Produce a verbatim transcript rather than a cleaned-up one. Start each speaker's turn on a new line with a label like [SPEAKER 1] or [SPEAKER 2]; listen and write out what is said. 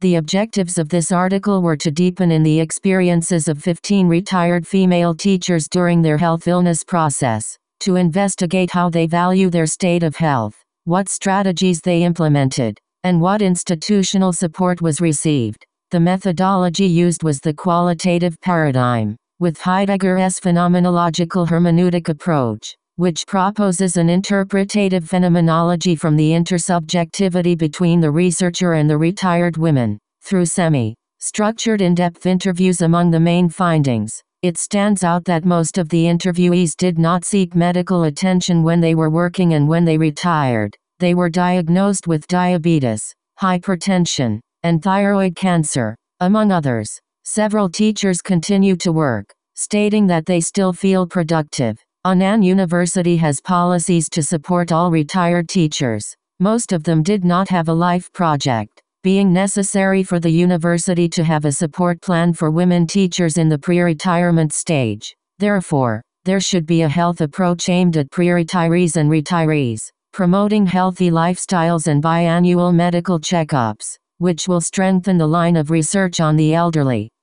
[SPEAKER 1] The objectives of this article were to deepen in the experiences of fifteen retired female teachers during their health illness process, to investigate how they value their state of health, what strategies they implemented, and what institutional support was received. The methodology used was the qualitative paradigm, with Heidegger's phenomenological hermeneutic approach, which proposes an interpretative phenomenology from the intersubjectivity between the researcher and the retired women. Through semi-structured in-depth interviews among the main findings, it stands out that most of the interviewees did not seek medical attention when they were working and when they retired. They were diagnosed with diabetes, hypertension, and thyroid cancer, among others. Several teachers continue to work, stating that they still feel productive. Annan University has policies to support all retired teachers. Most of them did not have a life project, being necessary for the university to have a support plan for women teachers in the pre-retirement stage. Therefore, there should be a health approach aimed at pre-retirees and retirees, promoting healthy lifestyles and biannual medical checkups, which will strengthen the line of research on the elderly.